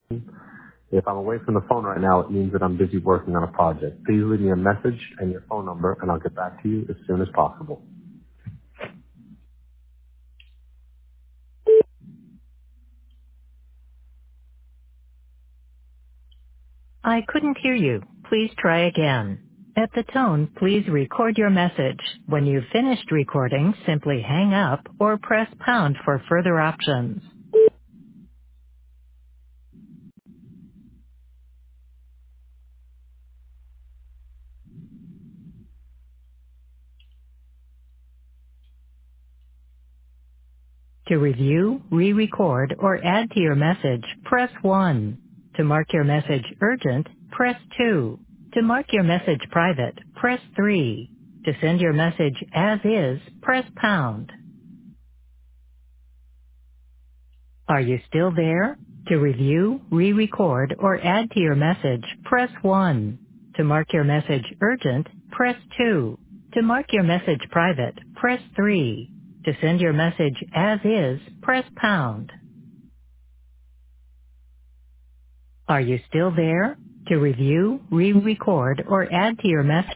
If I'm away from the phone right now, it means that I'm busy working on a project. Please leave me a message and your phone number, and I'll get back to you as soon as possible. I couldn't hear you. Please try again. At the tone, please record your message. When you've finished recording, simply hang up or press pound for further options. To review, re-record, or add to your message, press 1. To mark your message urgent, press 2. To mark your message private, press 3. To send your message as is, press pound. Are you still there? To review, re-record, or add to your message, press 1. To mark your message urgent, press 2. To mark your message private, press 3. To send your message as is, press pound. Are you still there? To review, re-record, or add to your message,